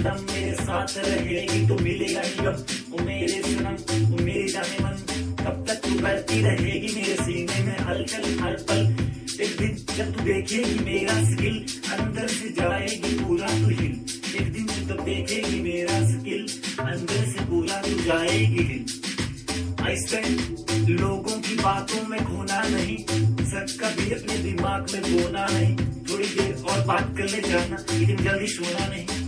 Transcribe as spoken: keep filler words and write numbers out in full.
दम मेरे साथ रहेगी तो मिलेगा ही गम। ओ मेरे सनम, ओ मेरी जाने मन, कब तक तू करती रहेगी मेरे सीने में हलचल हर पल। एक दिन जब तू देखेगी मेरा स्किल, अंदर से जाएगी पूरा तू हिल। एक दिन तू तब देखेगी मेरा स्किल, अंदर से पूरा तू जाएगी हिल। आइंस्टाइन लोगों की बातों में खोना नहीं, सच का भी अपने दिमाग में बोना नहीं। थोड़ी देर और बात कर ले जाना, लेकिन जल्दी सोना नहीं।